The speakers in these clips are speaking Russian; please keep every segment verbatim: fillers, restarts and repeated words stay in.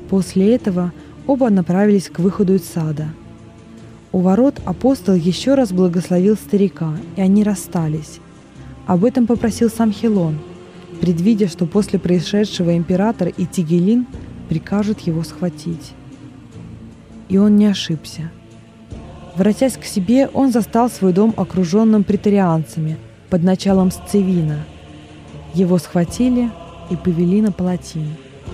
После этого оба направились к выходу из сада. У ворот апостол еще раз благословил старика, и они расстались. Об этом попросил сам Хилон, предвидя, что после происшедшего император и Тигелин прикажут его схватить. И он не ошибся. Воротясь к себе, он застал свой дом окруженным претарианцами под началом Сцевина. Его схватили и повели на палатин.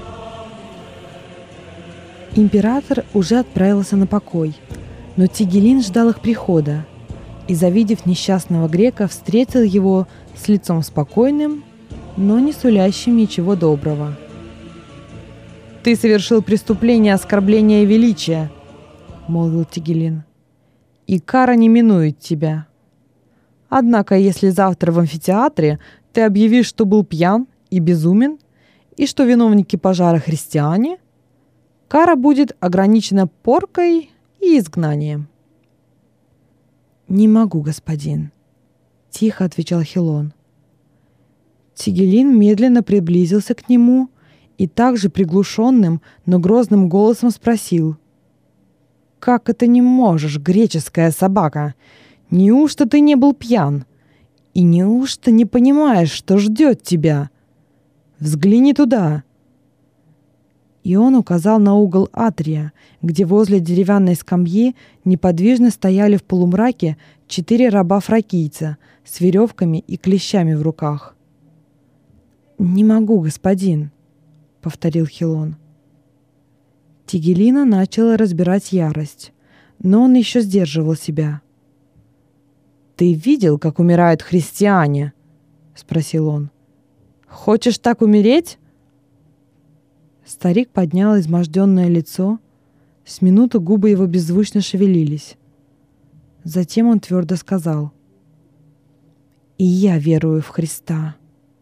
Император уже отправился на покой, но Тигелин ждал их прихода и, завидев несчастного грека, встретил его с лицом спокойным, но не сулящим ничего доброго. «Ты совершил преступление оскорбления величия», — молвил Тигелин, — «и кара не минует тебя. Однако, если завтра в амфитеатре ты объявишь, что был пьян и безумен, и что виновники пожара христиане, кара будет ограничена поркой и изгнанием». «Не могу, господин», — тихо отвечал Хилон. Тигелин медленно приблизился к нему и также приглушенным, но грозным голосом спросил: «Как это не можешь, греческая собака? Неужто ты не был пьян? И неужто не понимаешь, что ждет тебя? Взгляни туда!» И он указал на угол атрия, где возле деревянной скамьи неподвижно стояли в полумраке четыре раба-фракийца с веревками и клещами в руках. «Не могу, господин», — повторил Хилон. Тигелина начала разбирать ярость, но он еще сдерживал себя. «Ты видел, как умирают христиане?» — спросил он. «Хочешь так умереть?» Старик поднял изможденное лицо. С минуту губы его беззвучно шевелились. Затем он твердо сказал: «И я верую в Христа».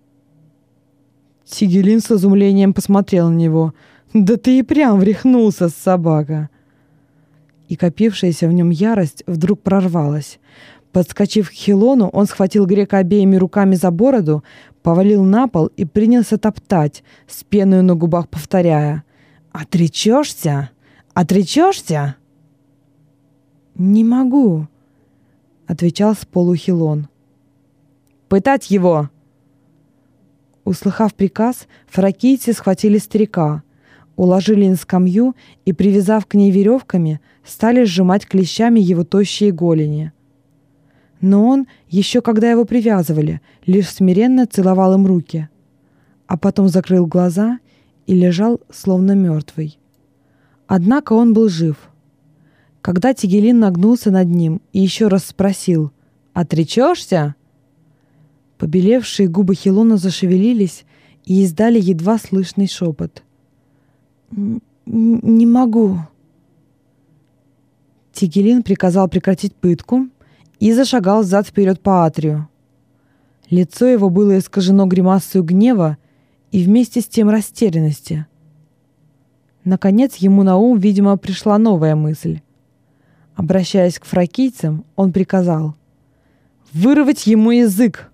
Тигелин с изумлением посмотрел на него. «Да ты и прям врехнулся, собака!» И копившаяся в нем ярость вдруг прорвалась. Подскочив к Хилону, он схватил грека обеими руками за бороду, повалил на пол и принялся топтать, с пеной на губах повторяя: «Отречешься? Отречешься?» «Не могу», — отвечал с полу Хилон. «Пытать его!» Услыхав приказ, фракийцы схватили старика, уложили на скамью и, привязав к ней веревками, стали сжимать клещами его тощие голени. Но он, еще когда его привязывали, лишь смиренно целовал им руки, а потом закрыл глаза и лежал, словно мертвый. Однако он был жив. Когда Тигелин нагнулся над ним и еще раз спросил: «Отречешься?», побелевшие губы Хилона зашевелились и издали едва слышный шепот: «Не могу». Тигелин приказал прекратить пытку и зашагал взад-вперед по атрию. Лицо его было искажено гримасою гнева и вместе с тем растерянности. Наконец ему на ум, видимо, пришла новая мысль. Обращаясь к фракийцам, он приказал: «Вырвать ему язык!»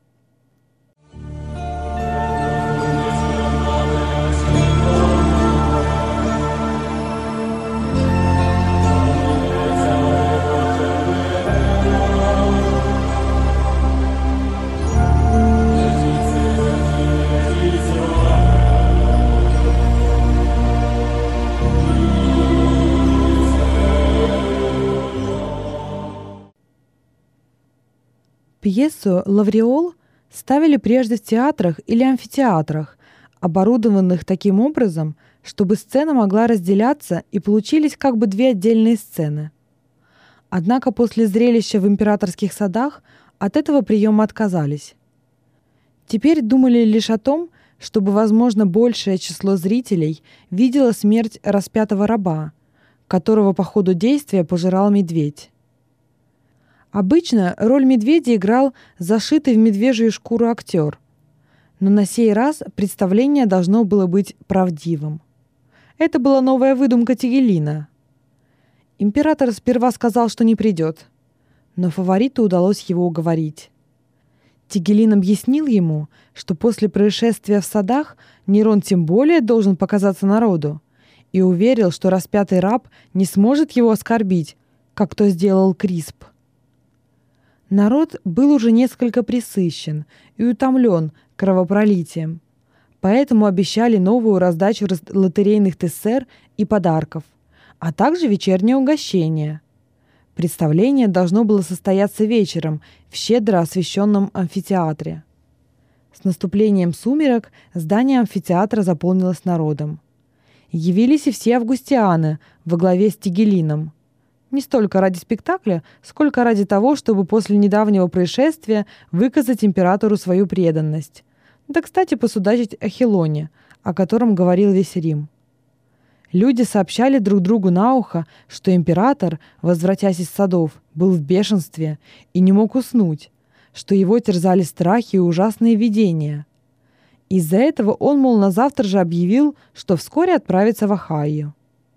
Пьесу «Лавриол» ставили прежде в театрах или амфитеатрах, оборудованных таким образом, чтобы сцена могла разделяться и получились как бы две отдельные сцены. Однако после зрелища в императорских садах от этого приема отказались. Теперь думали лишь о том, чтобы, возможно, большее число зрителей видело смерть распятого раба, которого по ходу действия пожирал медведь. Обычно роль медведя играл зашитый в медвежью шкуру актер, но на сей раз представление должно было быть правдивым. Это была новая выдумка Тигелина. Император сперва сказал, что не придет, но фавориту удалось его уговорить. Тигелин объяснил ему, что после происшествия в садах Нерон тем более должен показаться народу, и уверил, что распятый раб не сможет его оскорбить, как то сделал Крисп. Народ был уже несколько пресыщен и утомлен кровопролитием, поэтому обещали новую раздачу лотерейных тессер и подарков, а также вечернее угощение. Представление должно было состояться вечером в щедро освещенном амфитеатре. С наступлением сумерек здание амфитеатра заполнилось народом. Явились и все августианы во главе с Тигелином. Не столько ради спектакля, сколько ради того, чтобы после недавнего происшествия выказать императору свою преданность. Да, кстати, посудачить о Хилоне, о котором говорил весь Рим. Люди сообщали друг другу на ухо, что император, возвратясь из садов, был в бешенстве и не мог уснуть, что его терзали страхи и ужасные видения. Из-за этого он, мол, на завтра же объявил, что вскоре отправится в Ахайю.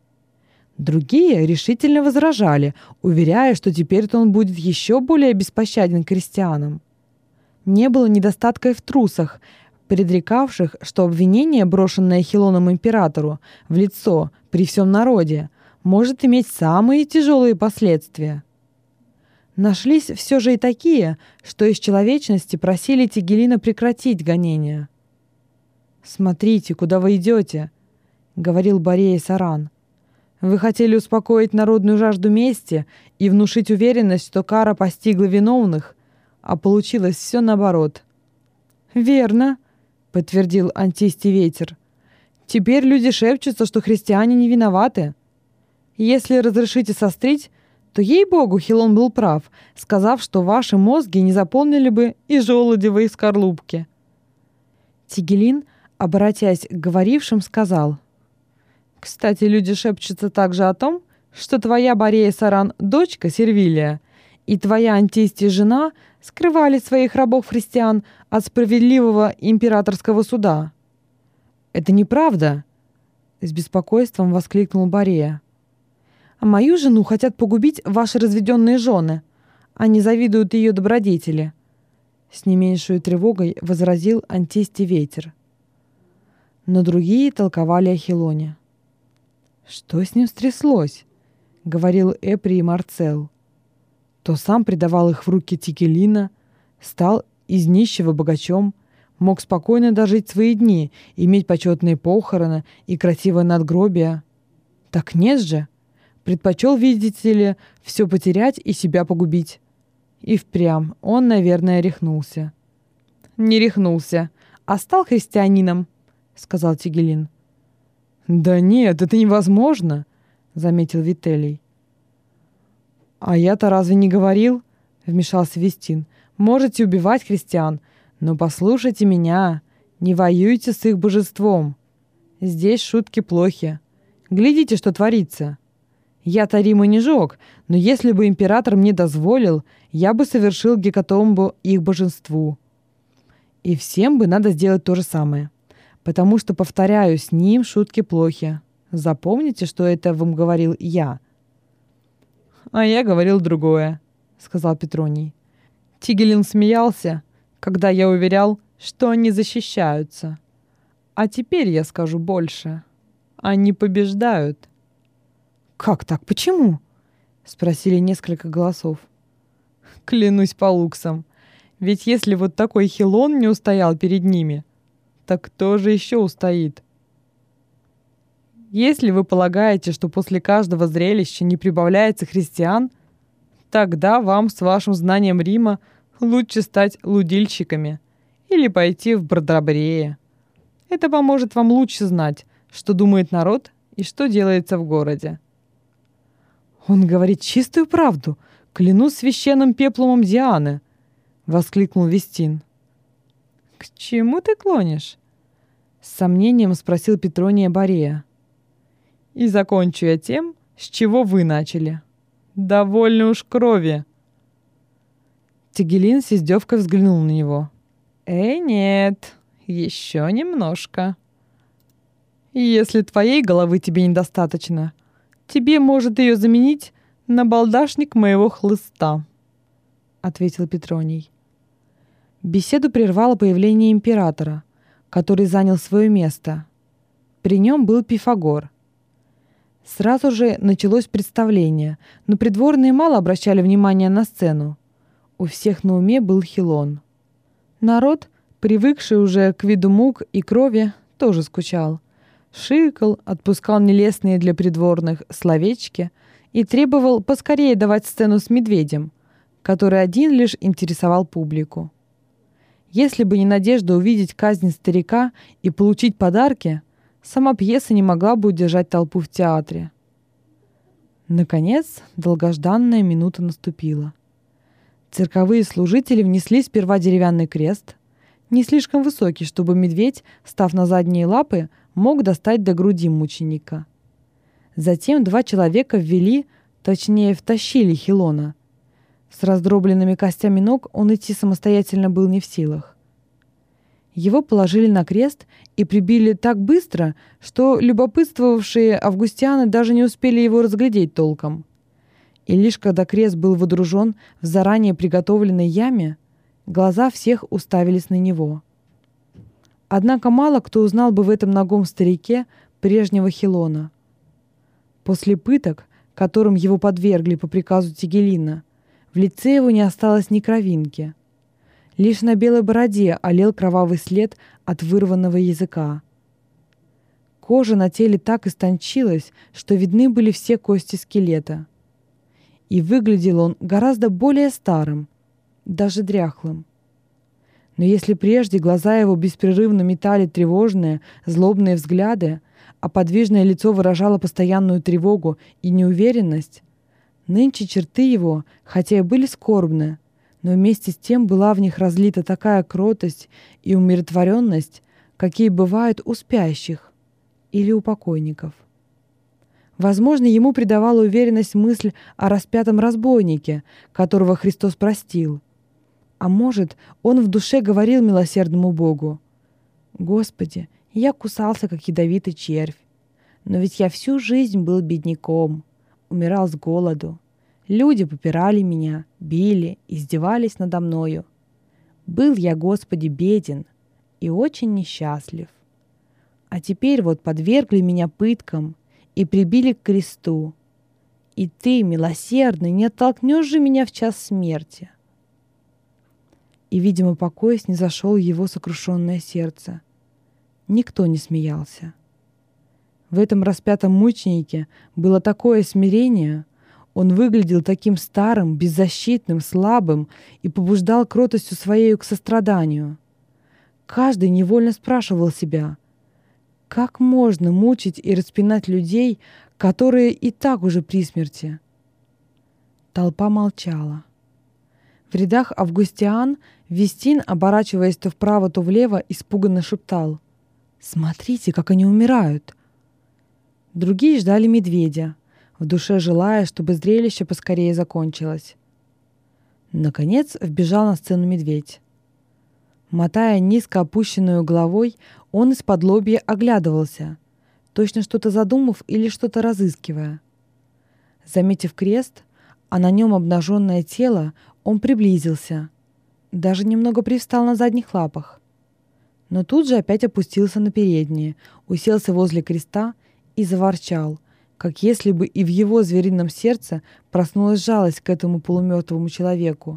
Другие решительно возражали, уверяя, что теперь-то он будет еще более беспощаден к крестьянам. Не было недостатка и в трусах, предрекавших, что обвинение, брошенное Хилоном императору в лицо при всем народе, может иметь самые тяжелые последствия. Нашлись все же и такие, что из человечности просили Тигелина прекратить гонения. «Смотрите, куда вы идете», — говорил Борея Саран. «Вы хотели успокоить народную жажду мести и внушить уверенность, что кара постигла виновных, а получилось все наоборот». «Верно», — подтвердил Антистий Ветер. «Теперь люди шепчутся, что христиане не виноваты. Если разрешите сострить, то, ей-богу, Хилон был прав, сказав, что ваши мозги не заполнили бы и желудевые скорлупки». Тигелин, обратясь к говорившим, сказал: «Кстати, люди шепчутся также о том, что твоя Борея Саран, дочка Сервилия, и твоя Антистия жена скрывали своих рабов-христиан от справедливого императорского суда». «Это неправда!» — с беспокойством воскликнул Борея. «А мою жену хотят погубить ваши разведенные жены. Они завидуют ее добродетели», — с не меньшей тревогой возразил Антистий Ветер. Но другие толковали о Хилоне. «Что с ним стряслось?» — говорил Эпри и Марцел. То сам предавал их в руки Тигелина, стал из нищего богачом, мог спокойно дожить свои дни, иметь почетные похороны и красивое надгробие. Так нет же! Предпочел, видите ли, все потерять и себя погубить. И впрямь он, наверное, рехнулся. «Не рехнулся, а стал христианином», — сказал Тигелин. «Да нет, это невозможно», — заметил Вителий. «А я-то разве не говорил?» — вмешался Вестин. «Можете убивать христиан, но послушайте меня, не воюйте с их божеством. Здесь шутки плохи. Глядите, что творится. Я-то Рима не жег, но если бы император мне дозволил, я бы совершил гекатомбу их божеству. И всем бы надо сделать то же самое. Потому что, повторяю, с ним шутки плохи. Запомните, что это вам говорил я». «А я говорил другое», — сказал Петроний. «Тигелин смеялся, когда я уверял, что они защищаются. А теперь я скажу больше. Они побеждают». «Как так? Почему?» — спросили несколько голосов. «Клянусь по луксам. Ведь если вот такой Хилон не устоял перед ними, так кто же еще устоит? Если вы полагаете, что после каждого зрелища не прибавляется христиан, тогда вам с вашим знанием Рима лучше стать лудильщиками или пойти в Бродобрее. Это поможет вам лучше знать, что думает народ и что делается в городе». «Он говорит чистую правду, клянусь священным пеплумом Дианы», — воскликнул Вестин. «К чему ты клонишь?» — с сомнением спросил Петрония Борея. «И закончу я тем, с чего вы начали. Довольно уж крови». Тигелин с издевкой взглянул на него. «Э, нет, еще немножко. Если твоей головы тебе недостаточно, тебе может ее заменить набалдашник моего хлыста», — ответил Петроний. Беседу прервало появление императора, который занял свое место. При нем был Пифагор. Сразу же началось представление, но придворные мало обращали внимания на сцену. У всех на уме был Хилон. Народ, привыкший уже к виду мук и крови, тоже скучал. Шикал, отпускал нелестные для придворных словечки и требовал поскорее давать сцену с медведем, который один лишь интересовал публику. Если бы не надежда увидеть казнь старика и получить подарки, сама пьеса не могла бы удержать толпу в театре. Наконец, долгожданная минута наступила. Цирковые служители внесли сперва деревянный крест, не слишком высокий, чтобы медведь, став на задние лапы, мог достать до груди мученика. Затем два человека ввели, точнее втащили Хилона. С раздробленными костями ног он идти самостоятельно был не в силах. Его положили на крест и прибили так быстро, что любопытствовавшие августианы даже не успели его разглядеть толком. И лишь когда крест был водружен в заранее приготовленной яме, глаза всех уставились на него. Однако мало кто узнал бы в этом нагом старике прежнего Хилона. После пыток, которым его подвергли по приказу Тигелина, в лице его не осталось ни кровинки. Лишь на белой бороде олел кровавый след от вырванного языка. Кожа на теле так истончилась, что видны были все кости скелета. И выглядел он гораздо более старым, даже дряхлым. Но если прежде глаза его беспрерывно метали тревожные, злобные взгляды, а подвижное лицо выражало постоянную тревогу и неуверенность, нынче черты его, хотя и были скорбны, но вместе с тем была в них разлита такая кротость и умиротворенность, какие бывают у спящих или у покойников. Возможно, ему придавала уверенность мысль о распятом разбойнике, которого Христос простил. А может, он в душе говорил милосердному Богу: «Господи, я кусался, как ядовитый червь, но ведь я всю жизнь был бедняком, умирал с голоду. Люди попирали меня, били, издевались надо мною. Был я, Господи, беден и очень несчастлив. А теперь вот подвергли меня пыткам и прибили к кресту. И Ты, милосердный, не оттолкнешь же меня в час смерти». И, видимо, покой снизошел его сокрушенное сердце. Никто не смеялся. В этом распятом мученике было такое смирение. Он выглядел таким старым, беззащитным, слабым и побуждал кротостью своею к состраданию. Каждый невольно спрашивал себя: как можно мучить и распинать людей, которые и так уже при смерти? Толпа молчала. В рядах августиан Вестин, оборачиваясь то вправо, то влево, испуганно шептал: «Смотрите, как они умирают!» Другие ждали медведя, в душе желая, чтобы зрелище поскорее закончилось. Наконец вбежал на сцену медведь. Мотая низко опущенную головой, он из-под лобья оглядывался, точно что-то задумав или что-то разыскивая. Заметив крест, а на нем обнаженное тело, он приблизился, даже немного привстал на задних лапах. Но тут же опять опустился на передние, уселся возле креста и заворчал, как если бы и в его зверином сердце проснулась жалость к этому полумертвому человеку.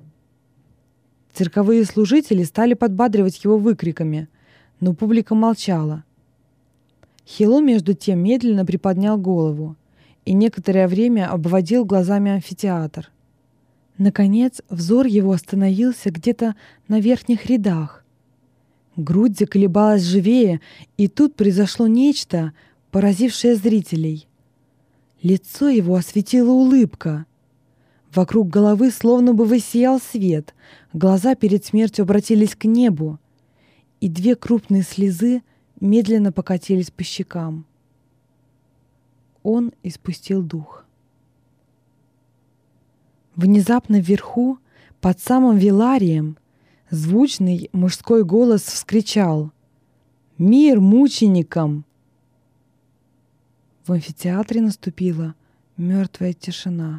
Цирковые служители стали подбадривать его выкриками, но публика молчала. Хило, между тем, медленно приподнял голову и некоторое время обводил глазами амфитеатр. Наконец, взор его остановился где-то на верхних рядах. Грудь заколебалась живее, и тут произошло нечто, поразившее зрителей. Лицо его осветила улыбка. Вокруг головы словно бы воссиял свет, глаза перед смертью обратились к небу, и две крупные слезы медленно покатились по щекам. Он испустил дух. Внезапно вверху, под самым Виларием, звучный мужской голос вскричал: «Мир мученикам!» В амфитеатре наступила мертвая тишина.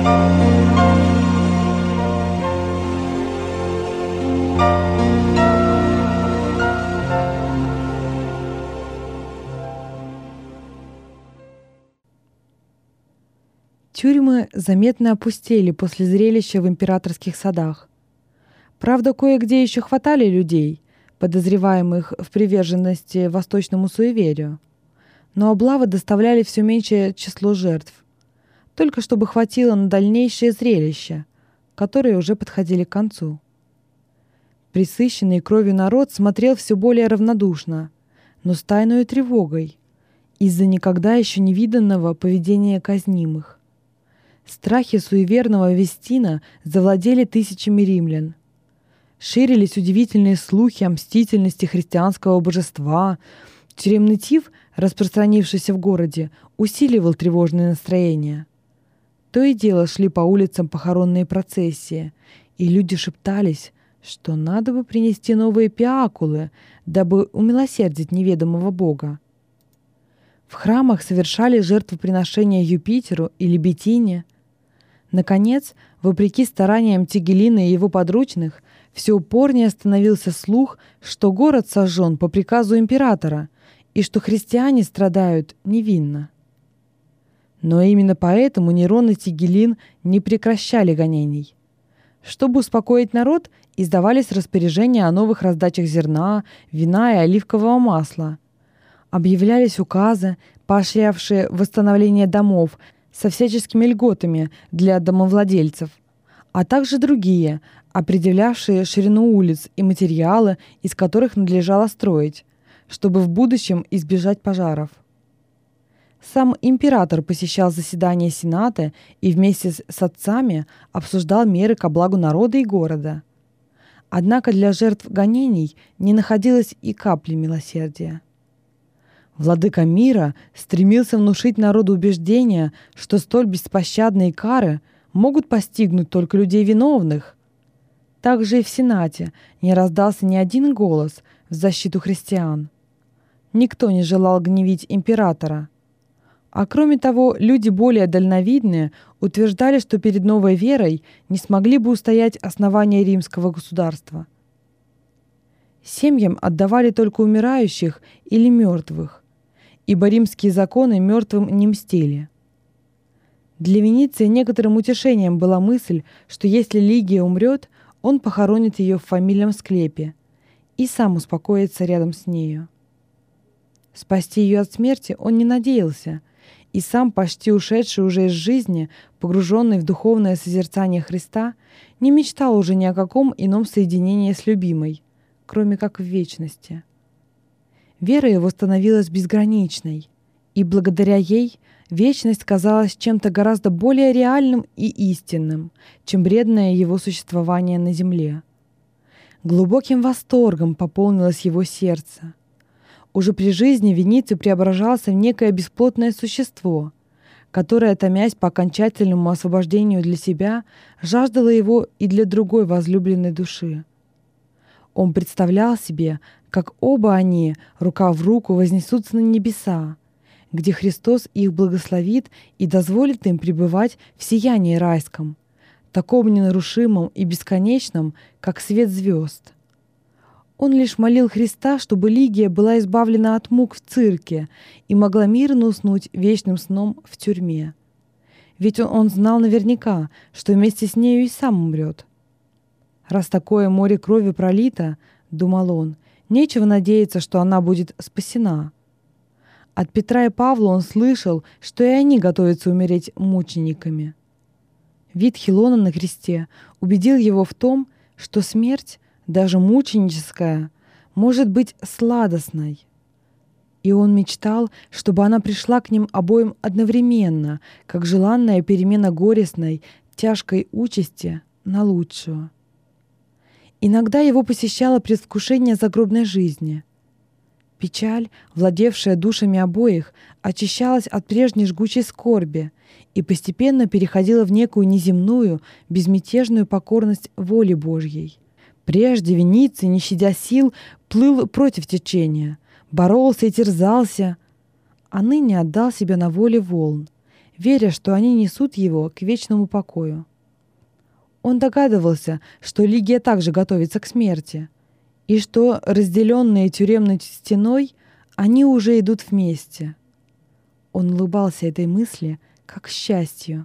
Тюрьмы заметно опустели после зрелища в императорских садах. Правда, кое-где еще хватали людей, подозреваемых в приверженности восточному суеверию, но облавы доставляли все меньшее число жертв, только чтобы хватило на дальнейшее зрелище, которые уже подходили к концу. Пресыщенный кровью народ смотрел все более равнодушно, но с тайной тревогой, из-за никогда еще не виданного поведения казнимых. Страхи суеверного Вестина завладели тысячами римлян. Ширились удивительные слухи о мстительности христианского божества. Тюремный тиф, распространившийся в городе, усиливал тревожное настроение. То и дело шли по улицам похоронные процессии, и люди шептались, что надо бы принести новые пиакулы, дабы умилосердить неведомого бога. В храмах совершали жертвоприношения Юпитеру или Бетине. Наконец, вопреки стараниям Тигелина и его подручных, все упорнее становился слух, что город сожжен по приказу императора и что христиане страдают невинно. Но именно поэтому Нерон и Тигелин не прекращали гонений. Чтобы успокоить народ, издавались распоряжения о новых раздачах зерна, вина и оливкового масла. Объявлялись указы, поощрявшие восстановление домов со всяческими льготами для домовладельцев, а также другие, определявшие ширину улиц и материалы, из которых надлежало строить, чтобы в будущем избежать пожаров. Сам император посещал заседания Сената и вместе с отцами обсуждал меры ко благу народа и города. Однако для жертв гонений не находилось и капли милосердия. Владыка мира стремился внушить народу убеждение, что столь беспощадные кары могут постигнуть только людей виновных. Также и в Сенате не раздался ни один голос в защиту христиан. Никто не желал гневить императора. А кроме того, люди более дальновидные утверждали, что перед новой верой не смогли бы устоять основания римского государства. Семьям отдавали только умирающих или мертвых, ибо римские законы мертвым не мстили. Для Вениции некоторым утешением была мысль, что если Лигия умрет, он похоронит ее в фамильном склепе и сам успокоится рядом с нею. Спасти ее от смерти он не надеялся, и сам, почти ушедший уже из жизни, погруженный в духовное созерцание Христа, не мечтал уже ни о каком ином соединении с любимой, кроме как в вечности. Вера его становилась безграничной, и благодаря ей вечность казалась чем-то гораздо более реальным и истинным, чем бредное его существование на земле. Глубоким восторгом пополнилось его сердце. Уже при жизни Вениций преображался в некое бесплотное существо, которое, томясь по окончательному освобождению для себя, жаждало его и для другой возлюбленной души. Он представлял себе, как оба они, рука в руку, вознесутся на небеса, где Христос их благословит и дозволит им пребывать в сиянии райском, таком ненарушимом и бесконечном, как свет звезд. Он лишь молил Христа, чтобы Лигия была избавлена от мук в цирке и могла мирно уснуть вечным сном в тюрьме. Ведь он, он знал наверняка, что вместе с нею и сам умрет. «Раз такое море крови пролито, — думал он, — нечего надеяться, что она будет спасена». От Петра и Павла он слышал, что и они готовятся умереть мучениками. Вид Хилона на кресте убедил его в том, что смерть, даже мученическая, может быть сладостной. И он мечтал, чтобы она пришла к ним обоим одновременно, как желанная перемена горестной, тяжкой участи на лучшую. Иногда его посещало предвкушение загробной жизни. Печаль, владевшая душами обоих, очищалась от прежней жгучей скорби и постепенно переходила в некую неземную, безмятежную покорность воле Божьей. Прежде Вениций, не щадя сил, плыл против течения, боролся и терзался, а ныне отдал себя на воле волн, веря, что они несут его к вечному покою. Он догадывался, что Лигия также готовится к смерти, и что, разделенные тюремной стеной, они уже идут вместе. Он улыбался этой мысли, как счастью.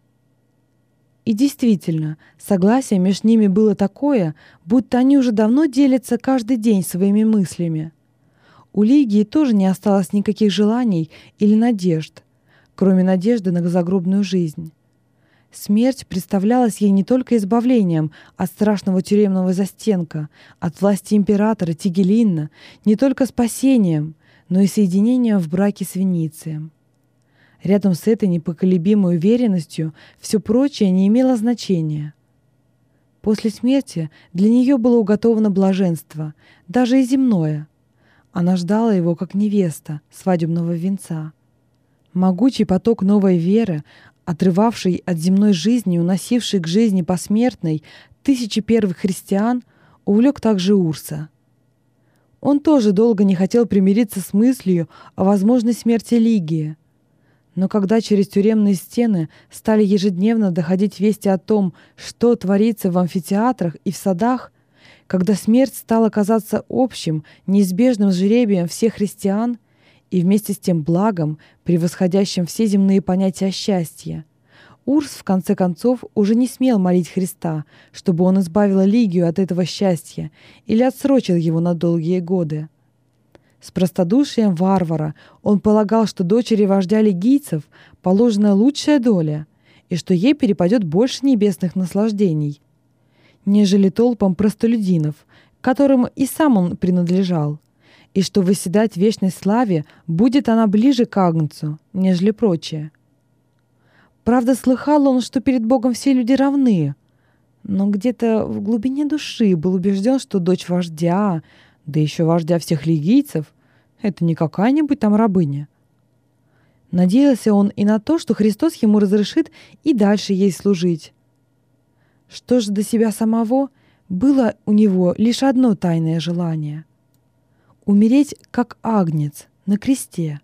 И действительно, согласие между ними было такое, будто они уже давно делятся каждый день своими мыслями. У Лигии тоже не осталось никаких желаний или надежд, кроме надежды на загробную жизнь. Смерть представлялась ей не только избавлением от страшного тюремного застенка, от власти императора Тигелинна, не только спасением, но и соединением в браке с Веницием. Рядом с этой непоколебимой уверенностью все прочее не имело значения. После смерти для нее было уготовано блаженство, даже и земное. Она ждала его как невеста свадебного венца. Могучий поток новой веры, отрывавший от земной жизни, уносивший к жизни посмертной тысячи первых христиан, увлек также Урса. Он тоже долго не хотел примириться с мыслью о возможной смерти Лигии. Но когда через тюремные стены стали ежедневно доходить вести о том, что творится в амфитеатрах и в садах, когда смерть стала казаться общим, неизбежным жребием всех христиан и вместе с тем благом, превосходящим все земные понятия счастья, Урс, в конце концов, уже не смел молить Христа, чтобы он избавил Лигию от этого счастья или отсрочил его на долгие годы. С простодушием варвара он полагал, что дочери вождя лигийцев положена лучшая доля и что ей перепадет больше небесных наслаждений, нежели толпам простолюдинов, которым и сам он принадлежал, и что восседать в вечной славе будет она ближе к Агнцу, нежели прочее. Правда, слыхал он, что перед Богом все люди равны, но где-то в глубине души был убежден, что дочь вождя, да еще вождя всех лигийцев, это не какая-нибудь там рабыня. Надеялся он и на то, что Христос ему разрешит и дальше ей служить. Что же до себя самого, было у него лишь одно тайное желание — умереть как агнец на кресте.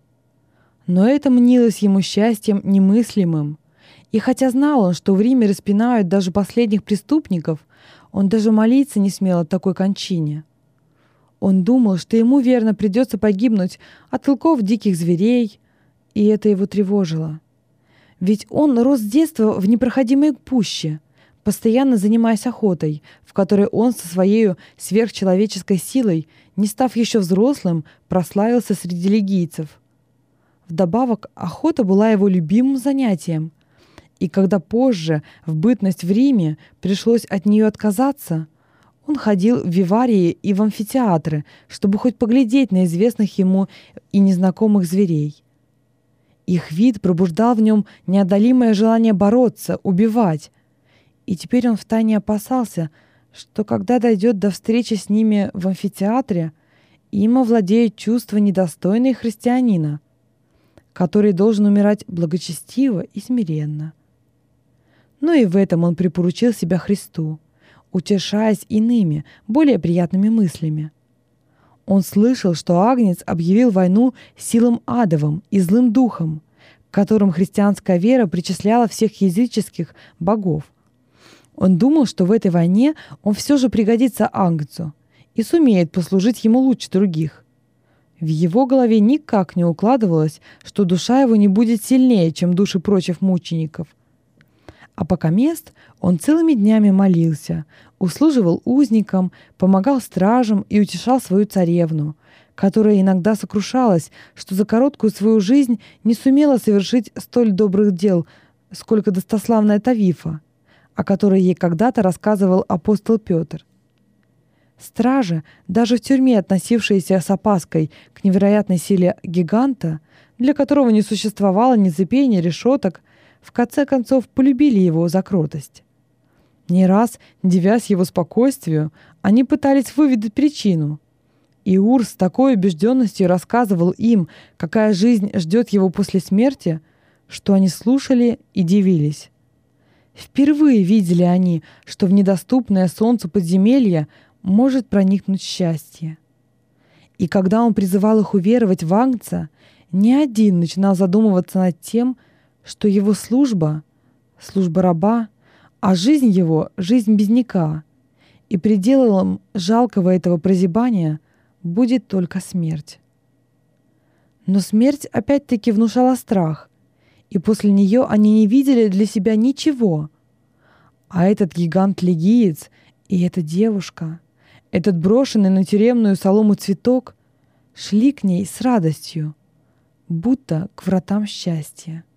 Но это мнилось ему счастьем немыслимым, и хотя знал он, что в Риме распинают даже последних преступников, он даже молиться не смел о такой кончине. Он думал, что ему верно придется погибнуть от клыков диких зверей, и это его тревожило. Ведь он рос с детства в непроходимой пуще, постоянно занимаясь охотой, в которой он со своей сверхчеловеческой силой, не став еще взрослым, прославился среди лигийцев. Вдобавок, охота была его любимым занятием, и когда позже, в бытность в Риме, пришлось от нее отказаться, он ходил в виварии и в амфитеатры, чтобы хоть поглядеть на известных ему и незнакомых зверей. Их вид пробуждал в нем неодолимое желание бороться, убивать. И теперь он втайне опасался, что когда дойдет до встречи с ними в амфитеатре, им овладеет чувство недостойное христианина, который должен умирать благочестиво и смиренно. Но и в этом он припоручил себя Христу, утешаясь иными, более приятными мыслями. Он слышал, что Агнец объявил войну силам адовым и злым духам, к которым христианская вера причисляла всех языческих богов. Он думал, что в этой войне он все же пригодится Агнцу и сумеет послужить ему лучше других. В его голове никак не укладывалось, что душа его не будет сильнее, чем души прочих мучеников. А пока мест он целыми днями молился, услуживал узникам, помогал стражам и утешал свою царевну, которая иногда сокрушалась, что за короткую свою жизнь не сумела совершить столь добрых дел, сколько достославная Тавифа, о которой ей когда-то рассказывал апостол Петр. Стражи, даже в тюрьме относившиеся с опаской к невероятной силе гиганта, для которого не существовало ни цепей, ни решеток, в конце концов полюбили его за кротость. Не раз, дивясь его спокойствию, они пытались выведать причину. И Урс с такой убежденностью рассказывал им, какая жизнь ждет его после смерти, что они слушали и дивились. Впервые видели они, что в недоступное солнцу подземелья может проникнуть счастье. И когда он призывал их уверовать в Агнца, ни один начинал задумываться над тем, что его служба — служба раба, а жизнь его — жизнь бедняка, и пределом жалкого этого прозябания будет только смерть. Но смерть опять-таки внушала страх, и после нее они не видели для себя ничего. А этот гигант-легиец и эта девушка, этот брошенный на тюремную солому цветок шли к ней с радостью, будто к вратам счастья.